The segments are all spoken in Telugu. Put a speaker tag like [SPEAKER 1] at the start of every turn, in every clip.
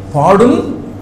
[SPEAKER 1] పాడున్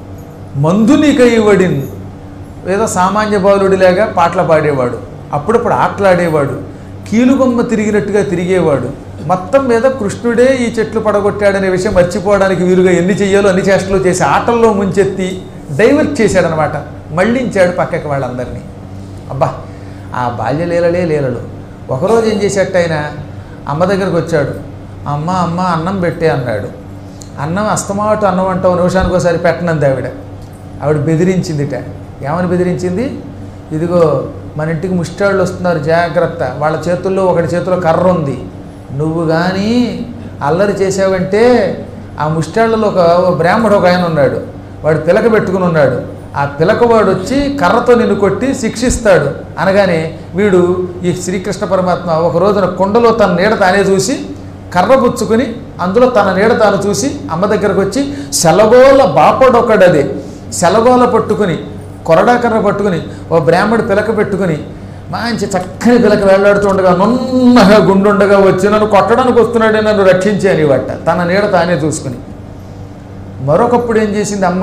[SPEAKER 1] మందుని కైవడిన్, ఏదో సామాన్య బాలుడిలాగా పాటలు పాడేవాడు, అప్పుడప్పుడు ఆటలాడేవాడు, కీలుబొమ్మ తిరిగినట్టుగా తిరిగేవాడు. మొత్తం మీద కృష్ణుడే ఈ చెట్లు పడగొట్టాడనే విషయం మర్చిపోవడానికి వీలుగా ఎన్ని చెయ్యాలో అన్ని చేష్టలు చేసి ఆటల్లో ముంచెత్తి డైవర్ట్ చేశాడనమాట, మళ్ళించాడు పక్కకి వాళ్ళందరినీ. అబ్బా, ఆ బాల్యలీలలే లీలలు. ఒకరోజు ఏం చేసేట ఆయన అమ్మ దగ్గరకు వచ్చాడు. అమ్మ అమ్మ అన్నం పెట్టే అన్నాడు. అన్నం అస్తమాటు అన్నం అంటావు, నిమిషానికి ఒకసారి పెట్టనంది ఆవిడ బెదిరించిందిట. ఏమని బెదిరించింది? ఇదిగో మన ఇంటికి ముష్టాళ్ళు వస్తున్నారు, జాగ్రత్త, వాళ్ళ చేతుల్లో ఒకటి చేతిలో కర్ర ఉంది, నువ్వు కానీ అల్లరి చేసావంటే ఆ ముష్టాళ్ళలో ఒక బ్రాహ్మడు ఒక ఆయన ఉన్నాడు, వాడు పిలక పెట్టుకుని ఉన్నాడు, ఆ పిలకవాడు వచ్చి కర్రతో నిన్ను కొట్టి శిక్షిస్తాడు అనగానే వీడు ఈ శ్రీకృష్ణ పరమాత్మ ఒక రోజున కొండలో తన నీడ తానే చూసి కర్ర పుచ్చుకొని అందులో తన నీడ తాను చూసి అమ్మ దగ్గరకు వచ్చి సెలగోల బాపడొకడదే సెలగోల పట్టుకుని కొరడా కర్ర పట్టుకుని ఓ బ్రాహ్మడు పిలక పెట్టుకుని మంచి చక్కని పిలక వేళ్లాడుతూ ఉండగా నున్నగా గుండుండగా వచ్చి నన్ను కొట్టడానికి వస్తున్నాడే, నన్ను రక్షించే అనేవాట తన నీడ తానే చూసుకుని. మరొకప్పుడు ఏం చేసింది అమ్మ,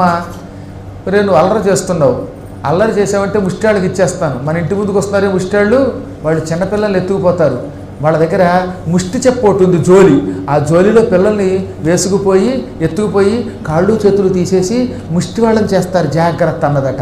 [SPEAKER 1] రే నువ్వు అల్లరి చేస్తున్నావు, అల్లరి చేసావంటే ముష్టాళ్ళకి ఇచ్చేస్తాను, మన ఇంటి ముందుకు వస్తున్నారే ముష్టాళ్ళు, వాళ్ళు చిన్నపిల్లల్ని ఎత్తుకుపోతారు, వాళ్ళ దగ్గర ముష్టి చెప్పు ఒకటి ఉంది జోలి, ఆ జోలిలో పిల్లల్ని వేసుకుపోయి ఎత్తుకుపోయి కాళ్ళు చేతులు తీసేసి ముష్టి వాళ్ళని చేస్తారు, జాగ్రత్త అన్నదట.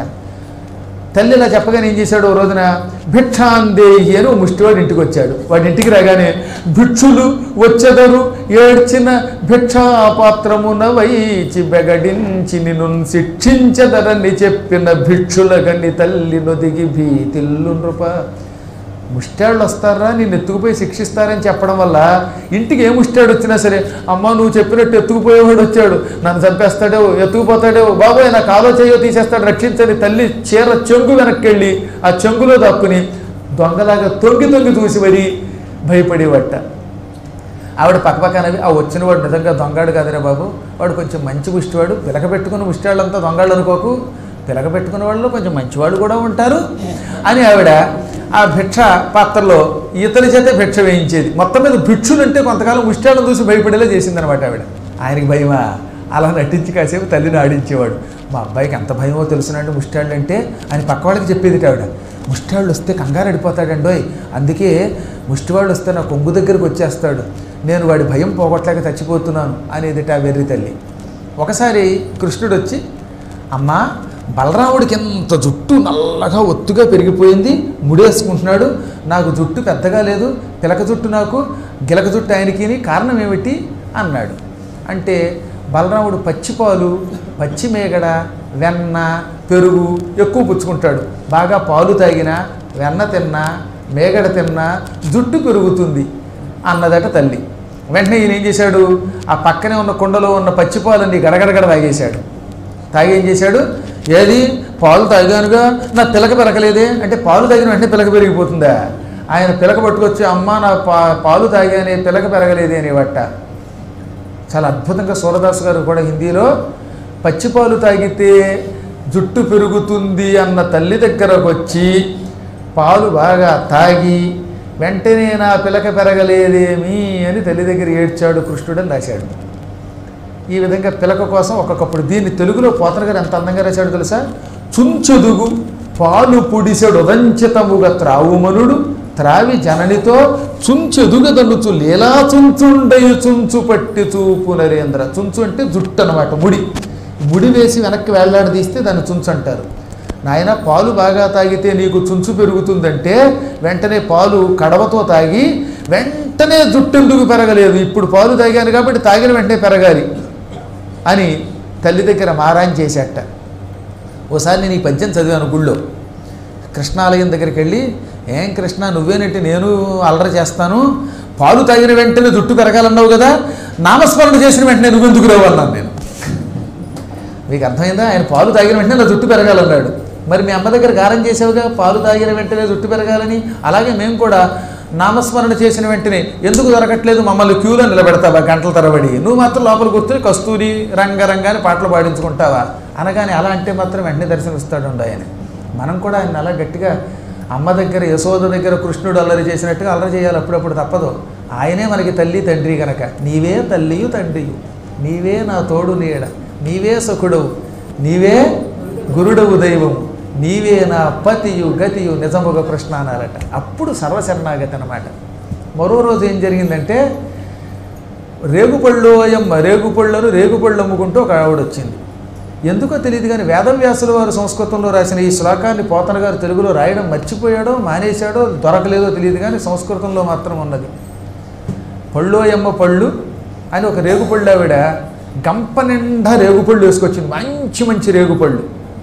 [SPEAKER 1] తల్లి ఇలా చెప్పగానే ఏం చేశాడు, ఓ రోజున భిక్షాందేహి అని ఓ ముష్టివాడు ఇంటికి వచ్చాడు. వాడి ఇంటికి రాగానే భిక్షులు వచ్చెదరు ఏడ్చిన భిక్షాపాత్రమున వైచి బెగడించి నిన్ను శిక్షించెదరని చెప్పిన భిక్షుల గని తల్లి నొదిగి భీతిల్లు నృప. ముష్టాళ్ళు వస్తారా నిన్ను ఎత్తుకుపోయి శిక్షిస్తారని చెప్పడం వల్ల ఇంటికి ఏ ముష్టాడు వచ్చినా సరే, అమ్మ నువ్వు చెప్పినట్టు ఎత్తుకుపోయేవాడు వచ్చాడు, నన్ను చంపేస్తాడో ఎత్తుకుపోతాడో, బాబోయ్ నా కాలో చేయో తీసేస్తాడు, రక్షించని తల్లి చీర చెంగు వెనక్కి వెళ్ళి ఆ చెంగులో దక్కుని దొంగలాగా తొంగి తొంగి చూసి మరీ భయపడేవట. ఆవిడ పక్కపక్కనవి ఆ వచ్చినవాడు నిజంగా దొంగాడు కాదురా బాబు, వాడు కొంచెం మంచి ముష్టివాడు, పిలక పెట్టుకున్న ముష్టివాళ్ళంతా దొంగాళ్ళు అనుకోకు, పిలక పెట్టుకున్న వాళ్ళు కొంచెం మంచివాళ్ళు కూడా ఉంటారు అని ఆవిడ ఆ భిక్ష పాత్రలో ఇతని చేతే భిక్ష వేయించేది. మొత్తం మీద భిక్షులంటే కొంతకాలం ముష్టాలను చూసి భయపడేలా చేసిందనమాట ఆవిడ. ఆయనకి భయమా, అలా నటించి కాసేపు తల్లిని ఆడించేవాడు. మా అబ్బాయికి ఎంత భయమో తెలుసునంటే ముష్టాళ్ళు అంటే అని పక్క వాళ్ళకి చెప్పేది ఆవిడ. ముష్టాళ్ళు వస్తే కంగారు అడిపోతాడండోయ్, అందుకే ముష్టివాళ్ళు వస్తే నా కొంగు దగ్గరికి వచ్చేస్తాడు, నేను వాడి భయం పోగొట్టలేక చచ్చిపోతున్నాను అనేదిట ఆ వెర్రి తల్లి. ఒకసారి కృష్ణుడు వచ్చి, అమ్మా బలరాముడికి ఎంత జుట్టు నల్లగా ఒత్తుగా పెరిగిపోయింది, ముడేసుకుంటున్నాడు, నాకు జుట్టు పెద్దగా లేదు, పిలక జుట్టు నాకు, గిలక జుట్టు ఆయనకి, కారణం ఏమిటి అన్నాడు. అంటే బలరాముడు పచ్చిపాలు, పచ్చి మేగడ, వెన్న, పెరుగు ఎక్కువ పుచ్చుకుంటాడు. బాగా పాలు తాగినా, వెన్న తిన్నా, మేగడ తిన్నా జుట్టు పెరుగుతుంది అన్నదట తల్లి. వెంటనే ఈయన ఏం చేశాడు, ఆ పక్కనే ఉన్న కుండలో ఉన్న పచ్చిపాలన్నీ గడగడగడ తాగేశాడు. తాగి ఏం చేశాడు, ఏది పాలు తాగానుగా నా పిలక పెరగలేదే అంటే, పాలు తాగిన వెంటనే పిలక పెరిగిపోతుందా? ఆయన పిలక పట్టుకొచ్చి అమ్మ నా పాలు తాగానే పిలక పెరగలేదే అనేవట. చాలా అద్భుతంగా సూరదాస్ గారు కూడా హిందీలో పచ్చిపాలు తాగితే జుట్టు పెరుగుతుంది అన్న తల్లి దగ్గరకు వచ్చి పాలు బాగా తాగి వెంటనే నా పిలక పెరగలేదేమి అని తల్లి దగ్గర ఏడ్చాడు కృష్ణుడని రాశాడు. ఈ విధంగా పిలక కోసం ఒక్కొక్కప్పుడు దీన్ని తెలుగులో పోతన గారు ఎంత అందంగా రాశాడు తెలుసా? చుంచుదుగు పాలు పుడిసెడు ఉదంచితముగా త్రావుమనుడు త్రావి జననితో చుంచెదుగదనుచు లీలా చుంచుండయు చుంచు పట్టి చూపు నరేంద్ర. చుంచు అంటే జుట్టు అనమాట, ముడి వేసి వెనక్కి వేళ్లాడదీస్తే దాన్ని చుంచు అంటారు. నాయన పాలు బాగా తాగితే నీకు చుంచు పెరుగుతుందంటే వెంటనే పాలు కడవతో తాగి వెంటనే జుట్టు ఎందుకు పెరగలేదు, ఇప్పుడు పాలు తాగాను కాబట్టి తాగిన వెంటనే పెరగాలి అని తల్లి దగ్గర మారాన్ చేసేట. ఓసారి నేను ఈ పద్యం చదివాను గుళ్ళో. కృష్ణాలయం దగ్గరికి వెళ్ళి, ఏం కృష్ణ నువ్వేనంటే నేను అల్లరి చేస్తాను, పాలు తాగిన వెంటనే జుట్టు పెరగాలన్నావు కదా, నామస్మరణ చేసిన వెంటనే నువ్వెందుకు రావన్నాను నేను. మీకు అర్థమైందా? ఆయన పాలు తాగిన వెంటనే నా జుట్టు పెరగాలన్నాడు. మరి మీ అమ్మ దగ్గర గారం చేసావుగా పాలు తాగిన వెంటనే జుట్టు పెరగాలని, అలాగే మేము కూడా నామస్మరణ చేసిన వెంటనే ఎందుకు దొరకట్లేదు, మమ్మల్ని క్యూలో నిలబెడతావా గంటల తరబడి, నువ్వు మాత్రం లోపల కూర్చొని కస్తూరి రంగరంగాని పాటలు పాడించుకుంటావా అనగానే అలా అంటే మాత్రం వెంటనే దర్శనమిస్తాడు ఆయన. మనం కూడా ఆయన అలా గట్టిగా అమ్మ దగ్గర యశోద దగ్గర కృష్ణుడు అల్లరి చేసినట్టుగా అల్లరి చేయాలి, అప్పుడప్పుడు తప్పదు. ఆయనే మనకి తల్లి తండ్రి కనుక నీవే తల్లియు తండ్రియు నీవే నా తోడు నీడ నీవే సఖుడవు, నీవే గురుడవు దైవము, నీవే నా పతియు గతియు నిజముగ కృష్ణ అన్నారట. అప్పుడు సర్వశరణాగతి అన్నమాట. మరో రోజు ఏం జరిగిందంటే రేగుపళ్ళు అమ్ముకుంటూ ఒక ఆవిడ వచ్చింది. ఎందుకో తెలియదు కానీ వేదవ్యాసుల వారు సంస్కృతంలో రాసిన ఈ శ్లోకాన్ని పోతన గారు తెలుగులో రాయడం మర్చిపోయాడో మానేశాడో దొరకలేదో తెలియదు కానీ సంస్కృతంలో మాత్రం ఉన్నది. పళ్ళోయమ్మ పళ్ళు అని ఒక రేగుపళ్ళు ఆవిడ గంప నిండా రేగుపళ్ళు వేసుకొచ్చింది, మంచి మంచి రేగుపళ్ళు.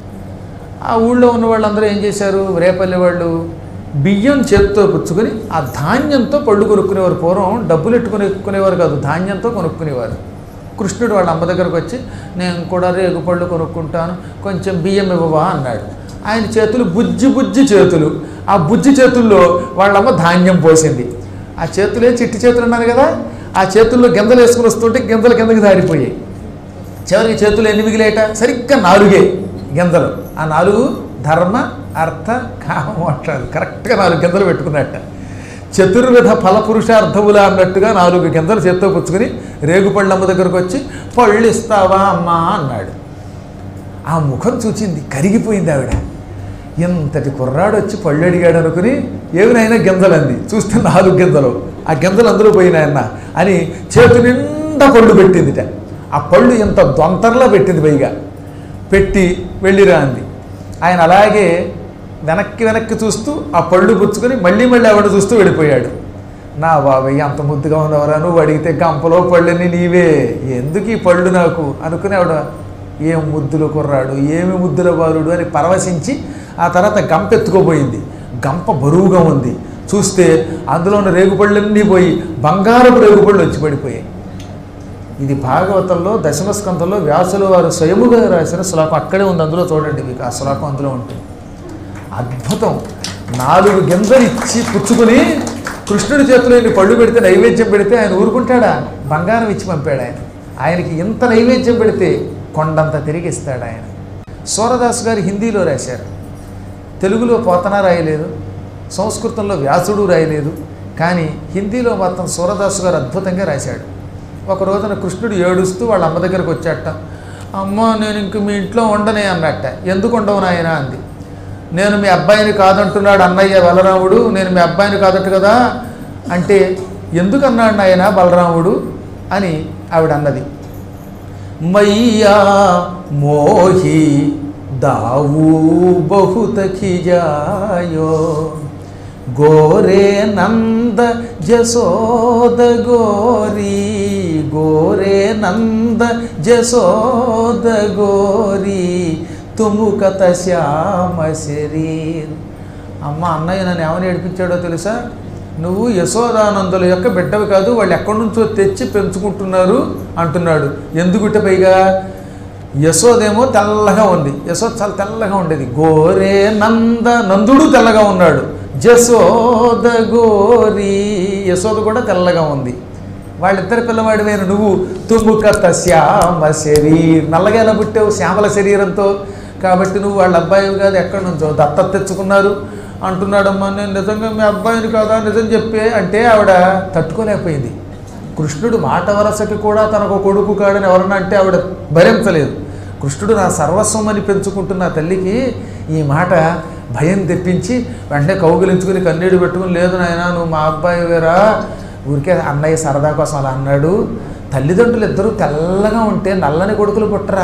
[SPEAKER 1] ఆ ఊళ్ళో ఉన్న వాళ్ళందరూ ఏం చేశారు, రేపల్లి వాళ్ళు బియ్యం చేతితో పుచ్చుకొని ఆ ధాన్యంతో పళ్ళు కొనుక్కునేవారు. పూర్వం డబ్బులు ఎట్టుకునేవారు కాదు, ధాన్యంతో కొనుక్కునేవారు. కృష్ణుడు వాళ్ళ అమ్మ దగ్గరకు వచ్చి నేను కూడా రేగుపళ్ళు కొనుక్కుంటాను, కొంచెం బియ్యం ఇవ్వవా అన్నాడు. ఆయన చేతులు బుజ్జి చేతులు, ఆ బుజ్జి చేతుల్లో వాళ్ళమ్మ ధాన్యం పోసింది. ఆ చేతులే చిట్టి చేతులు అన్నారు కదా, ఆ చేతుల్లో గింజలు వేసుకుని వస్తుంటే గింజలు కిందకి దారిపోయాయి. చివరికి చేతులు ఎన్ని మిగిలేట, సరిగ్గా 4 గింజలు. ఆ 4 ధర్మ అర్థ కామ మోక్షాలు, కరెక్ట్గా 4 గింజలు పెట్టుకున్నట్ట. చతుర్విధ ఫలపురుషార్థములా అన్నట్టుగా 4 గింజలు చేత్తో పుచ్చుకొని రేగుపళ్ళమ్మ దగ్గరకు వచ్చి పళ్ళు ఇస్తావా అమ్మా అన్నాడు. ఆ ముఖం చూచింది, కరిగిపోయింది ఆవిడ. ఇంతటి కుర్రాడు వచ్చి పళ్ళు అడిగాడు అనుకుని ఏమినైనా గింజలు అంది. చూస్తే 4 గింజలు, ఆ గింజలు అందరూ పోయినాయన్న అని చేతి నిండా పళ్ళు పెట్టిందిట. ఆ పళ్ళు ఇంత దొంతరలా పెట్టింది, పైగా పెట్టి వెళ్ళిరా అంది. ఆయన అలాగే వెనక్కి చూస్తూ ఆ పళ్ళు పుచ్చుకొని మళ్ళీ ఆవిడ చూస్తూ వెళ్ళిపోయాడు. నా బాబాయ్ అంత ముద్దుగా ఉన్నవరా, నువ్వు అడిగితే గంపలో పళ్ళని నీవే, ఎందుకు ఈ పళ్ళు నాకు అనుకుని ఆవిడ ఏం ముద్దుల కుర్రాడు, ఏమి ముద్దుల బాలుడు అని పరవశించి ఆ తర్వాత గంప ఎత్తుకోపోయింది. గంప బరువుగా ఉంది, చూస్తే అందులో ఉన్న రేగుపళ్ళన్నీ పోయి బంగారపు రేగుపళ్ళు వచ్చి పడిపోయాయి. ఇది భాగవతంలో దశమ స్కంధంలో వ్యాసుల వారు స్వయముగా రాసిన శ్లోకం, అక్కడే ఉంది, అందులో చూడండి, మీకు ఆ శ్లోకం అందులో ఉంటుంది. అద్భుతం. 4 గింజలు ఇచ్చి పుచ్చుకొని కృష్ణుడి చేతిలో ఇన్ని పళ్ళు పెడితే, నైవేద్యం పెడితే ఆయన ఊరుకుంటాడా, బంగారం ఇచ్చి పంపాడు ఆయన. ఆయనకి ఇంత నైవేద్యం పెడితే కొండంత తిరిగి ఇస్తాడు ఆయన. సూరదాసు గారు హిందీలో రాశారు, తెలుగులో పోతన రాయలేదు, సంస్కృతంలో వ్యాసుడు రాయలేదు, కానీ హిందీలో మాత్రం సూరదాసు గారు అద్భుతంగా రాశాడు. ఒక రోజున కృష్ణుడు ఏడుస్తూ వాళ్ళ అమ్మ దగ్గరకు వచ్చాట. అమ్మ నేను ఇంక మీ ఇంట్లో ఉండనే అన్నట్ట. ఎందుకు ఉండవు నాయన అంది. నేను మీ అబ్బాయిని కాదంటున్నాడు అన్నయ్య బలరాముడు, నేను మీ అబ్బాయిని కాదట్టు కదా అంటే, ఎందుకు అన్నాడు నాయన బలరాముడు అని ఆవిడ అన్నది. మయ్యా మోహి దావు బహుత ఖిజాయో గోరే నంద జసోద గోరీ, గోరే నంద జసోద గోరీ తుముకత శ్యామ శరీర్. అమ్మ అన్నయ్య నన్ను ఏమని ఏడిపించాడో తెలుసా, నువ్వు యశోదానందుల యొక్క బిడ్డవి కాదు, వాళ్ళు ఎక్కడి నుంచో తెచ్చి పెంచుకుంటున్నారు అంటున్నాడు. ఎందుకుంటే పైగా యశోదేమో తెల్లగా ఉంది, యశోద చాలా తెల్లగా ఉండేది. గోరే నంద, నందుడు తెల్లగా ఉన్నాడు. జసోద గోరీ, యశోద కూడా తెల్లగా ఉంది. వాళ్ళిద్దరి పిల్లవాడివైన నువ్వు తుముకత శ్యామ శరీర్, నల్లగా ఎలా పుట్టావు, శ్యామల శరీరంతో, కాబట్టి నువ్వు వాళ్ళ అబ్బాయి కాదు, ఎక్కడి నుంచో దత్తత తెచ్చుకున్నారు అంటున్నాడమ్మా. నేను నిజంగా మీ అబ్బాయిని కాదా, నిజం చెప్పే అంటే ఆవిడ తట్టుకోలేకపోయింది. కృష్ణుడు మాట వరసకి కూడా తనకు కొడుకు కాడని ఎవరన్నా అంటే ఆవిడ భరించలేదు. కృష్ణుడు నా సర్వస్వం అని పెంచుకుంటున్న తల్లికి ఈ మాట భయం తెప్పించి వెంటనే కౌగిలించుకుని కన్నీడు పెట్టుకుని, లేదు నాయన నువ్వు మా అబ్బాయి వేరా, ఊరికే అన్నయ్య సరదా కోసం అలా అన్నాడు. తల్లిదండ్రులు ఇద్దరూ తెల్లగా ఉంటే నల్లని కొడుకులు పుట్టరా,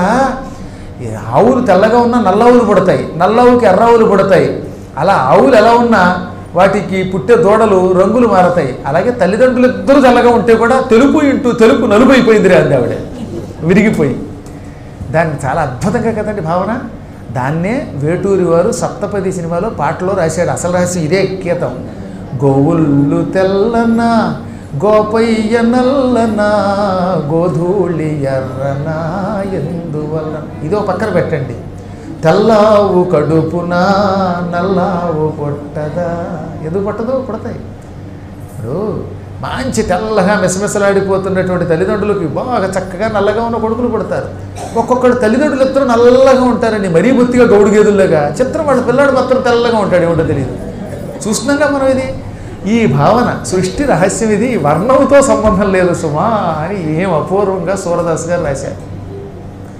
[SPEAKER 1] ఆవులు తెల్లగా ఉన్నా నల్ల ఆవులు పుడతాయి, నల్ల ఆవుకి ఎర్ర ఆవులు పుడతాయి. అలా ఆవులు ఎలా ఉన్నా వాటికి పుట్టే దూడలు రంగులు మారతాయి. అలాగే తల్లిదండ్రులు ఇద్దరు తెల్లగా ఉంటే కూడా తెలుపు ఇంటూ తెలుపు నలుపు అయిపోయింది రే అంది ఆవిడ, విరిగిపోయి. దాన్ని చాలా అద్భుతంగా కదండి భావన. దాన్నే వేటూరి వారు సప్తపది సినిమాలో పాటలో రాశాడు. అసలు రాసి ఇదే గీతం. గోవుళ్ళు తెల్లనా గోపయ్య నల్లనా గోధూళి ఎర్రనా ఎందువల్ల. ఇదో పక్కన పెట్టండి. తెల్లావు కడుపునా నల్లావు పొట్టదా, ఎందుకు పట్టదో పుడతాయి. ఇప్పుడు మంచి తెల్లగా మెసమెసలాడిపోతున్నటువంటి తల్లిదండ్రులకి బాగా చక్కగా నల్లగా ఉన్న కొడుకులు పుడతారు. ఒక్కొక్కడు తల్లిదండ్రులు ఇద్దరు నల్లగా ఉంటారండి, మరీ బొత్తిగా గౌడు గేదుల్లాగా. చిత్రం వాళ్ళ పిల్లాడు మాత్రం తెల్లగా ఉంటాడు, ఏమిటో తెలియదు. చూస్తున్నాగా మనం ఇది. ఈ భావన సృష్టి రహస్యం ఇది, వర్ణంతో సంబంధం లేదు సుమా అని ఏం అపూర్వంగా సూరదాస్ గారు రాశారు.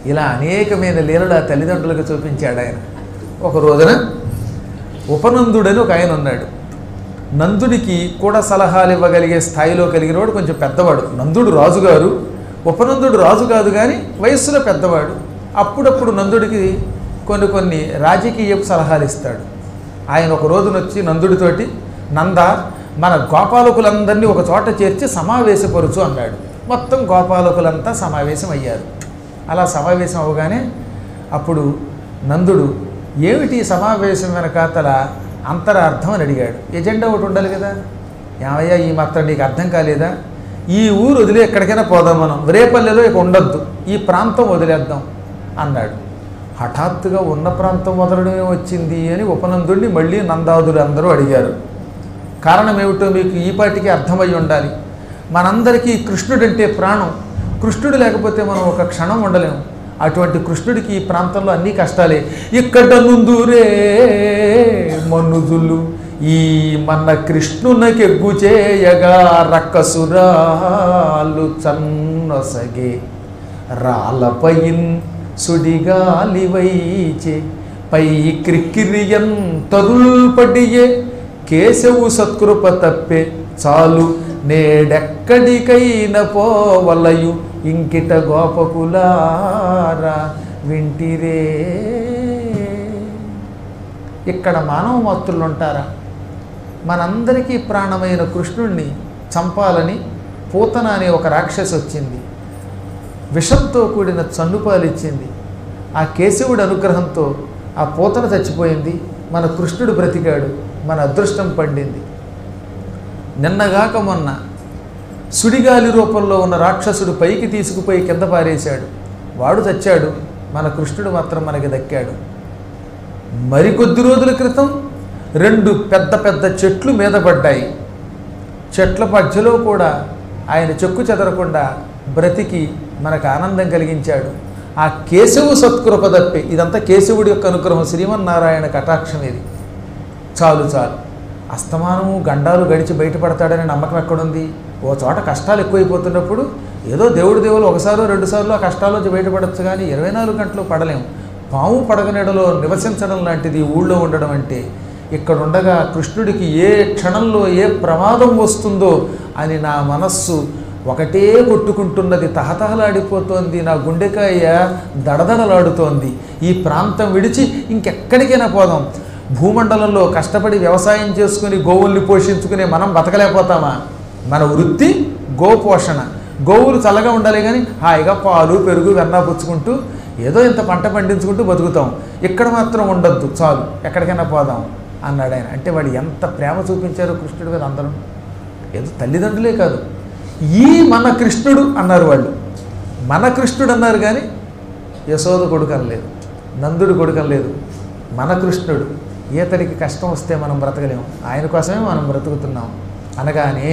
[SPEAKER 1] ఇలా అనేకమైన లీలలు ఆ తల్లిదండ్రులకు చూపించాడు ఆయన. ఒక రోజున ఉపనందుడని ఒక ఆయన ఉన్నాడు. నందుడికి కూడా సలహాలు ఇవ్వగలిగే స్థాయిలో కలిగినవాడు, కొంచెం పెద్దవాడు. నందుడు రాజుగారు, ఉపనందుడు రాజు కాదు కానీ వయస్సులో పెద్దవాడు. అప్పుడప్పుడు నందుడికి కొన్ని రాజకీయపు సలహాలు ఇస్తాడు. ఆయన ఒక రోజున వచ్చి నందుడితోటి, నంద, మన గోపాలకులందరినీ ఒక చోట చేర్చి సమావేశపరుచు అన్నాడు. మొత్తం గోపాలకులంతా సమావేశం అయ్యారు. అలా సమావేశం అవగానే అప్పుడు నందుడు, ఏమిటి సమావేశం వెనకాతల అంతరార్థం అని అడిగాడు. ఎజెండా ఒకటి ఉండాలి కదా. ఏమయ్యా, ఈ మాత్రం నీకు అర్థం కాలేదా? ఈ ఊరు వదిలే ఎక్కడికైనా పోదాం, మనం రేపల్లెలో ఇక ఉండొద్దు, ఈ ప్రాంతం వదిలేద్దాం అన్నాడు. హఠాత్తుగా ఉన్న ప్రాంతం వదలడమే వచ్చింది అని ఉపనందుడిని మళ్ళీ నందాదులు అందరూ అడిగారు. కారణం ఏమిటో మీకు ఈపాటికి అర్థమై ఉండాలి. మనందరికీ కృష్ణుడంటే ప్రాణం. కృష్ణుడు లేకపోతే మనం ఒక క్షణం ఉండలేము. అటువంటి కృష్ణుడికి ఈ ప్రాంతంలో అన్ని కష్టాలే. ఇక్కడ నుందురే మనుజులు ఈ మన కృష్ణునకెగ్గు చేయగా రక్కసురాలు చన్నొసగే రాళ్ళపైన్ సుడిగాలి వైచే పై క్రిక్కిరియన్ తరుల్పడియే కేశవు సత్కృప తప్పే చాలు నేడెక్కడికైనా పోవలయు ఇంకిట గోపకులారా వింటిరే. ఇక్కడ మానవ మాతృలు ఉంటారా? మనందరికీ ప్రాణమైన కృష్ణుణ్ణి చంపాలని పూతన అనే ఒక రాక్షసి వచ్చింది. విషంతో కూడిన చన్నుపాలిచ్చింది. ఆ కేశవుడి అనుగ్రహంతో ఆ పూతన చచ్చిపోయింది. మన కృష్ణుడు బ్రతికాడు. మన అదృష్టం పండింది. నిన్నగాక మొన్న సుడిగాలి రూపంలో ఉన్న రాక్షసుడు పైకి తీసుకుపోయి కింద పారేశాడు. వాడు చచ్చాడు. మన కృష్ణుడు మాత్రం మనకి దక్కాడు. మరికొద్ది రోజుల క్రితం 2 పెద్ద పెద్ద చెట్లు మీద పడ్డాయి. చెట్ల మధ్యలో కూడా ఆయన చెక్కు చెదరకుండా బ్రతికి మనకు ఆనందం కలిగించాడు. ఆ కేశవు సత్కృప తప్పే. ఇదంతా కేశవుడి యొక్క అనుగ్రహం, శ్రీమన్నారాయణ కటాక్షం. ఇది చాలు చాలు. అస్తమానము గండాలు గడిచి బయటపడతాడనే నమ్మకం ఎక్కడుంది? ఓ చోట కష్టాలు ఎక్కువైపోతున్నప్పుడు ఏదో దేవుడు ఒకసారో 2 సార్లు ఆ కష్టాల్లోంచి బయటపడచ్చు, కానీ 24 గంటలు పడలేము. పాము పడగనీడలో నివసించడం లాంటిది ఊళ్ళో ఉండడం అంటే. ఇక్కడ ఉండగా కృష్ణుడికి ఏ క్షణంలో ఏ ప్రమాదం వస్తుందో అని నా మనస్సు ఒకటే కొట్టుకుంటున్నది, తహతహలాడిపోతోంది. నా గుండెకాయ దడదడలాడుతోంది. ఈ ప్రాంతం విడిచి ఇంకెక్కడికైనా పోదాం. భూమండలంలో కష్టపడి వ్యవసాయం చేసుకుని గోవుల్ని పోషించుకునే మనం బతకలేకపోతామా? మన వృత్తి గోపోషణ. గోవులు చల్లగా ఉండాలి కానీ హాయిగా పాలు పెరుగు వెన్న పుచ్చుకుంటూ ఏదో ఇంత పంట పండించుకుంటూ బతుకుతాం. ఇక్కడ మాత్రం ఉండొద్దు, చాలు, ఎక్కడికైనా పోదాం అన్నాడు ఆయన. అంటే వాడు ఎంత ప్రేమ చూపించారో కృష్ణుడి మీద అందరూ. ఏదో తల్లిదండ్రులే కాదు, ఈ మన కృష్ణుడు అన్నారు వాళ్ళు. మన కృష్ణుడు అన్నారు కానీ యశోద కొడుకు అనలేదు, నందుడు కొడుకు అనలేదు. మన కృష్ణుడు. ఈతడికి కష్టం వస్తే మనం బ్రతకలేము, ఆయన కోసమే మనం బ్రతుకుతున్నాం అనగానే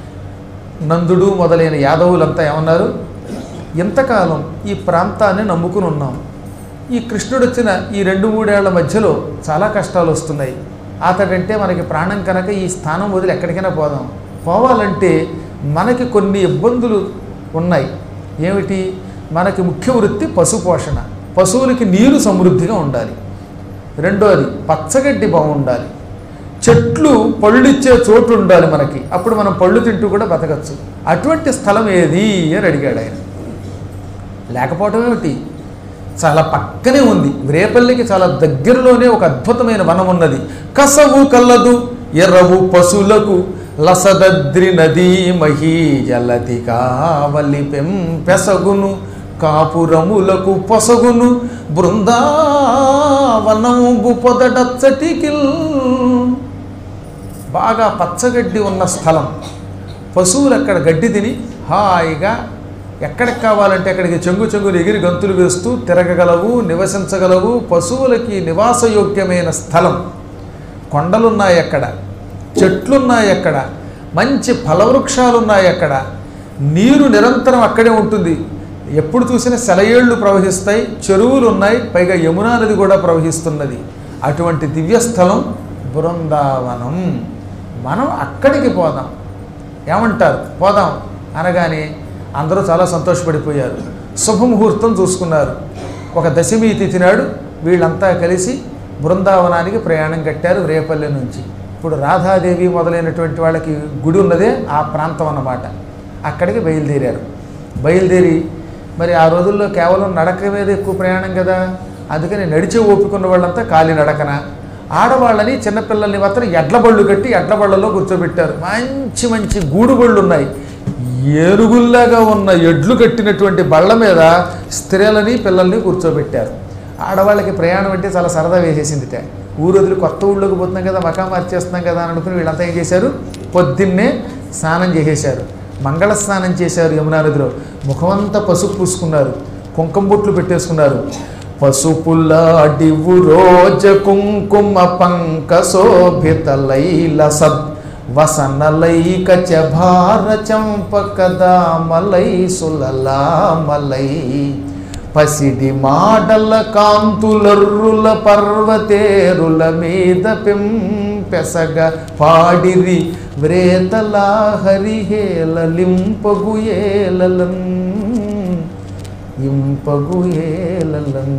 [SPEAKER 1] నందుడు మొదలైన యాదవులంతా ఏమన్నారు? ఇంతకాలం ఈ ప్రాంతాన్ని నమ్ముకుని ఉన్నాం. ఈ కృష్ణుడు వచ్చిన ఈ 2-3 ఏళ్ల మధ్యలో చాలా కష్టాలు వస్తున్నాయి. అతడంటే మనకి ప్రాణం కనుక ఈ స్థానం వదిలి ఎక్కడికైనా పోదాం. పోవాలంటే మనకి కొన్ని ఇబ్బందులు ఉన్నాయి. ఏమిటి? మనకి ముఖ్య వృత్తి పశుపోషణ. పశువులకి నీరు సమృద్ధిగా ఉండాలి. రెండోది పచ్చగడ్డి బాగుండాలి. చెట్లు పళ్ళిచ్చే చోటు ఉండాలి మనకి. అప్పుడు మనం పళ్ళు తింటూ కూడా బతకచ్చు. అటువంటి స్థలం ఏది అని అడిగాడు ఆయన. లేకపోవటం ఏమిటి? చాలా పక్కనే ఉంది. రేపల్లికి చాలా దగ్గరలోనే ఒక అద్భుతమైన వనం ఉన్నది. కసవు కల్లదు ఎర్రవు పశువులకు లసదద్రి నదీ మహీ జలతి కావలి పెంపెసగును కాపురములకు పొసగును బృందావనంబు పొదడచ్చటికిల్. బాగా పచ్చగడ్డి ఉన్న స్థలం. పశువులు అక్కడ గడ్డి తిని హాయిగా ఎక్కడికి కావాలంటే అక్కడికి చెంగుని ఎగిరి గంతులు వేస్తూ తిరగగలవు, నివసించగలవు. పశువులకి నివాసయోగ్యమైన స్థలం. కొండలున్నాయి అక్కడ, చెట్లున్నాయి అక్కడ, మంచి ఫలవృక్షాలున్నాయి అక్కడ. నీరు నిరంతరం అక్కడే ఉంటుంది. ఎప్పుడు చూసినా సెలయేళ్లు ప్రవహిస్తాయి, చెరువులు ఉన్నాయి, పైగా యమునా నది కూడా ప్రవహిస్తున్నది. అటువంటి దివ్యస్థలం బృందావనం. మనం అక్కడికి పోదాం. ఏమంటారు? పోదాం అనగానే అందరూ చాలా సంతోషపడిపోయారు. శుభముహూర్తం చూసుకున్నారు. ఒక దశమి తిథి నాడు వీళ్ళంతా కలిసి బృందావనానికి ప్రయాణం కట్టారు రేపల్లె నుంచి. ఇప్పుడు రాధాదేవి మొదలైనటువంటి వాళ్ళకి గుడి ఉన్నదే ఆ ప్రాంతం అన్నమాట. అక్కడికి బయలుదేరారు. బయలుదేరి మరి ఆ రోజుల్లో కేవలం నడక మీద ఎక్కువ ప్రయాణం కదా, అందుకని నడిచే ఓపికన్న వాళ్ళంతా కాలి నడకన, ఆడవాళ్ళని చిన్నపిల్లల్ని మాత్రం ఎడ్ల బళ్ళు కట్టి ఎడ్ల బళ్ళలో కూర్చోబెట్టారు. మంచి మంచి గూడు బళ్ళు ఉన్నాయి. ఏనుగుల్లాగా ఉన్న ఎడ్లు కట్టినటువంటి బళ్ళ మీద స్త్రీలని పిల్లల్ని కూర్చోబెట్టారు. ఆడవాళ్ళకి ప్రయాణం అంటే చాలా సరదా వేసేసిందిట. ఊరు వదిలి కొత్త ఊళ్ళోకి పోతున్నాం కదా, మకా మార్చేస్తున్నాం కదా అని అనుకుని వీళ్ళంతా ఏం చేశారు, పొద్దున్నే స్నానం చేసేశారు, మంగళ స్నానం చేశారు యమునా నదిలో. ముఖమంతా పసుపు పూసుకున్నారు, కుంకుమ బొట్లు పెట్టేసుకున్నారు. పసుపులాడివు రోజ కుంకుమ పంక శోభిత లైల సద్ వసనలైక చభార చంపకదామలై సులలామలై పసిడి మాడల కాంతులర్రుల పర్వతేరుల మీద పెంపెసగ పాడిరి వ్రేతలా హరిహేలలింపగు ఏలలన్ ఇంపగు ఏలలన్.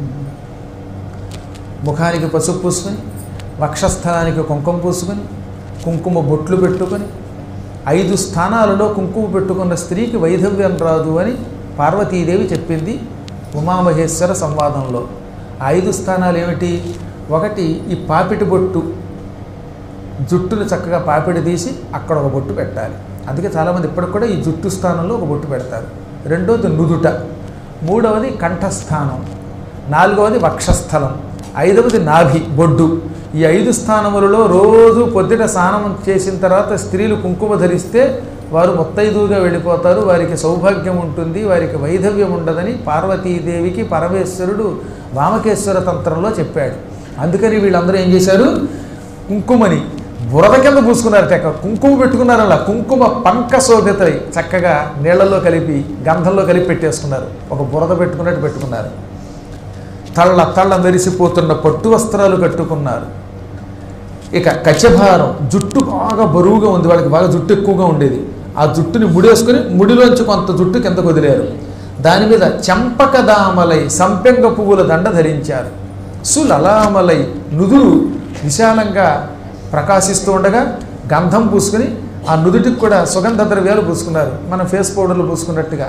[SPEAKER 1] ముఖానికి పసుపు పూసుకొని, వక్షస్థలానికి కుంకుమ పూసుకొని, కుంకుమ బొట్లు పెట్టుకొని, 5 స్థానాలలో కుంకుమ పెట్టుకున్న స్త్రీకి వైధవ్యం రాదు అని పార్వతీదేవి చెప్పింది ఉమామహేశ్వర సంవాదంలో. 5 స్థానాలు ఏమిటి? ఒకటి ఈ పాపిటి బొట్టు, జుట్టును చక్కగా పాపిడి తీసి అక్కడ ఒక బొట్టు పెట్టాలి. అందుకే చాలామంది ఇప్పటికి కూడా ఈ జుట్టు స్థానంలో ఒక బొట్టు పెడతారు. రెండవది నుదుట, మూడవది కంఠస్థానం, నాలుగవది వక్షస్థలం, ఐదవది నాభి బొడ్డు. ఈ 5 స్థానములలో రోజు పొద్దుట స్నానం చేసిన తర్వాత స్త్రీలు కుంకుమ ధరిస్తే వారు ముత్తైదువుగా వెళ్ళిపోతారు, వారికి సౌభాగ్యం ఉంటుంది, వారికి వైధవ్యం ఉండదని పార్వతీదేవికి పరమేశ్వరుడు వామకేశ్వర తంత్రంలో చెప్పాడు. అందుకని వీళ్ళందరూ ఏం చేశారు, కుంకుమని బురద కింద పూసుకున్నారట. కుంకుమ పెట్టుకున్నారు, అలా కుంకుమ పంక శోభితై చక్కగా నీళ్లలో కలిపి గంధంలో కలిపి పెట్టేసుకున్నారు. ఒక బురద పెట్టుకున్నట్టు పెట్టుకున్నారు. తళ్ళ తళ్ళ మెరిసిపోతున్న పట్టు వస్త్రాలు కట్టుకున్నారు. ఇక కచ్చభారం, జుట్టు బాగా బరువుగా ఉంది, వాళ్ళకి బాగా జుట్టు ఎక్కువగా ఉండేది. ఆ జుట్టుని ముడేసుకుని ముడిలోంచి కొంత జుట్టు కిందకు వదిలేరు. దాని మీద చంపకదామలై సంపెంగ పువ్వుల దండ ధరించారు. సులలామలై నుదురు విశాలంగా ప్రకాశిస్తూ ఉండగా గంధం పూసుకుని ఆ నుదుటికి కూడా సుగంధ ద్రవ్యాలు పూసుకున్నారు, మనం ఫేస్ పౌడర్లు పూసుకున్నట్టుగా.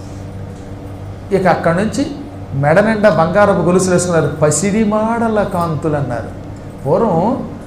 [SPEAKER 1] ఇక అక్కడి నుంచి మెడ నిండా బంగారపు గొలుసులు వేసుకున్నారు. పసిడి మాడల కాంతులు అన్నారు. పూర్వం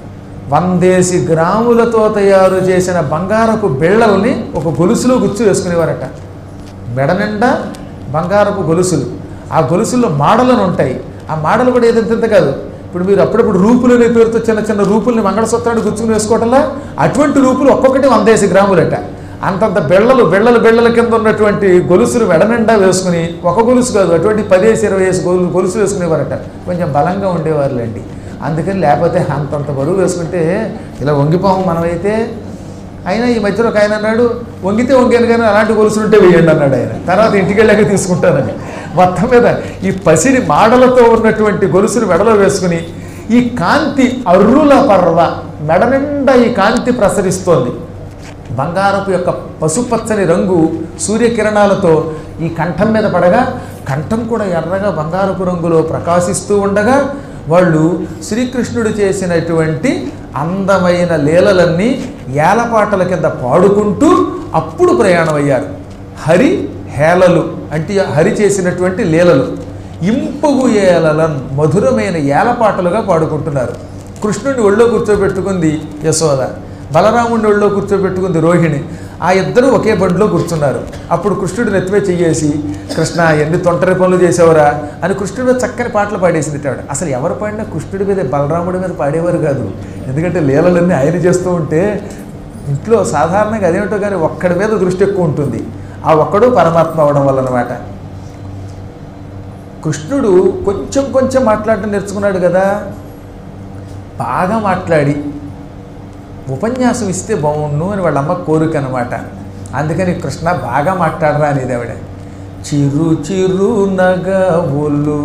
[SPEAKER 1] 100 గ్రాములతో తయారు చేసిన బంగారపు బిళ్ళల్ని ఒక గొలుసులో గుచ్చు వేసుకునేవారట. మెడ నిండా బంగారపు గొలుసులు, ఆ గొలుసుల్లో మాడలను ఉంటాయి. ఆ మాడలు కూడా ఏదంత కాదు, ఇప్పుడు మీరు అప్పుడప్పుడు రూపులు అనే పేరుతో చిన్న చిన్న రూపుల్ని మంగళసూత్రాన్ని గుచ్చుకుని వేసుకోవటంలా అటువంటి రూపులు ఒక్కొక్కటి 100 గ్రాములట. అంతంత బెళ్ళల కింద ఉన్నటువంటి గొలుసులు మెడ నిండా వేసుకుని, ఒక గొలుసు కాదు అటువంటి 10-20 గొలుసులు వేసుకునేవారట. కొంచెం బలంగా ఉండేవారులేండి. అందుకని లేకపోతే అంతంత బరువు వేసుకుంటే ఇలా వంగిపోము మనమైతే. అయినా ఈ మధ్యలో ఒక ఆయన అన్నాడు, వంగితే వంగాను కానీ అలాంటి గొలుసులుంటే వేయండి అన్నాడు ఆయన. తర్వాత ఇంటికి వెళ్ళాక తీసుకుంటానని. మొత్తం మీద ఈ పసిడి మాడలతో ఉన్నటువంటి గొలుసులు మెడలో వేసుకుని, ఈ కాంతి అర్రుల పర్వ, మెడ నిండా ఈ కాంతి ప్రసరిస్తోంది. బంగారపు యొక్క పసుపచ్చని రంగు సూర్యకిరణాలతో ఈ కంఠం మీద పడగా కంఠం కూడా ఎర్రగా బంగారపు రంగులో ప్రకాశిస్తూ ఉండగా వాళ్ళు శ్రీకృష్ణుడు చేసినటువంటి అందమైన లీలలన్నీ ఏలపాటల కింద పాడుకుంటూ అప్పుడు ప్రయాణం అయ్యారు. హరి హేళలు అంటే హరి చేసినటువంటి లీలలు. ఇంపగు ఏలలన్ మధురమైన ఏలపాటలుగా పాడుకుంటున్నారు. కృష్ణుడిని ఒళ్ళో కూర్చోబెట్టుకుంది యశోద, బలరాముడిని ఒళ్ళో కూర్చోబెట్టుకుంది రోహిణి. ఆ ఇద్దరు ఒకే బండిలో కూర్చున్నారు. అప్పుడు కృష్ణుడు నెత్తిమే చెయ్యేసి, కృష్ణ ఎన్ని తొంటరి పనులు చేసేవరా అని కృష్ణుడి మీద చక్కని పాటలు పాడేసింది ఆవిడ. అసలు ఎవరు పాడినా కృష్ణుడి మీద బలరాముడి మీద పాడేవారు కాదు. ఎందుకంటే లీలలన్నీ ఆయన చేస్తూ ఉంటే ఇంట్లో సాధారణంగా అదేమిటో కానీ ఒక్కడి మీద దృష్టి ఎక్కువ ఉంటుంది. ఆ ఒక్కడు పరమాత్మ అవడం వల్ల అన్నమాట. కృష్ణుడు కొంచెం కొంచెం మాట్లాడటం నేర్చుకున్నాడు కదా, బాగా మాట్లాడి ఉపన్యాసం ఇస్తే బాగుండు అని వాళ్ళ అమ్మ కోరిక అనమాట. అందుకని కృష్ణ బాగా మాట్లాడరా అనేది ఆవిడ. చిరు చిరు నగవులు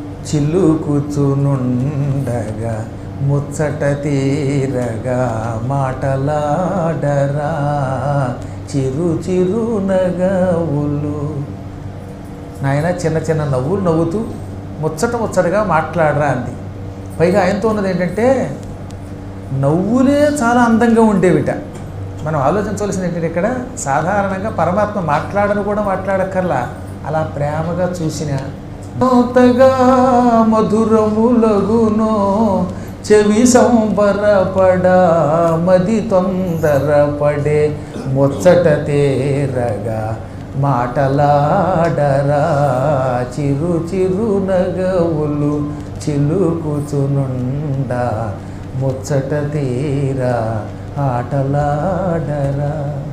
[SPEAKER 1] చిలుకుచునుండగా ముచ్చట తీరగా మాటలాడరా చిరు చిరు నగవులు. నాయన చిన్న చిన్న నవ్వులు నవ్వుతూ ముచ్చటగా మాట్లాడరా అంది. పైగా ఆయనతో ఉన్నది ఏంటంటే నవ్వులే చాలా అందంగా ఉండేవిట. మనం ఆలోచించవలసింది ఏంటంటే ఇక్కడ సాధారణంగా పరమాత్మ మాట్లాడను కూడా మాట్లాడక్కర్లా, అలా ప్రేమగా చూసిన నోతగా మధురములగునో చెవి సంబరపడా మది తొందరపడే ముచ్చట తేరగా మాటలాడరా చిరు చిరు నగవులు చిలుకుచునుండా ముచ్చట తీరా ఆటలాడరా.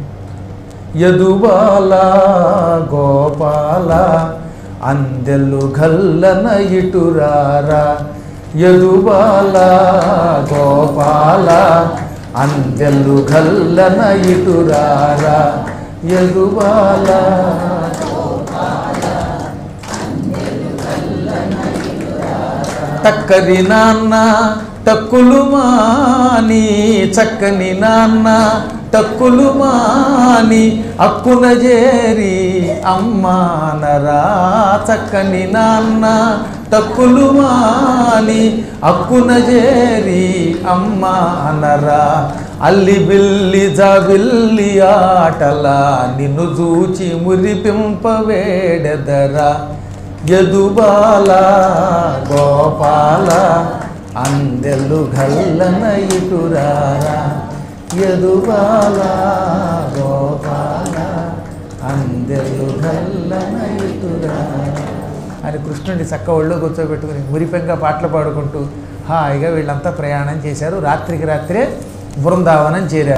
[SPEAKER 1] యదుబాల గోపాల అందెలు గల్లన ఇటురారా. యదుబాల గోపాల అందెలు గల్లన ఇటురారా. యదుబాల టక్కరి నాన్న టక్కులు మాని చక్కని నాన్న టక్కులు మాని అక్కున చేరి అమ్మానరా. చక్కని నాన్న టక్కులు మాని అక్కున చేరి అమ్మానరా. అల్లి బిల్లి జాబిల్లి ఆటలా నిన్ను చూచి మురిపింపవేడెదరా. యదుబాల గోపాల అందెలు గల్లన ఇటురారా. యదుబాల గోపాల అందెలు గల్లన ఇటురారా అని కృష్ణుడిని చక్క ఒళ్ళో కూర్చోబెట్టుకుని మురిపెంగా పాటలు పాడుకుంటూ హాయిగా వీళ్ళంతా ప్రయాణం చేశారు. రాత్రికి రాత్రే బృందావనం చేరారు.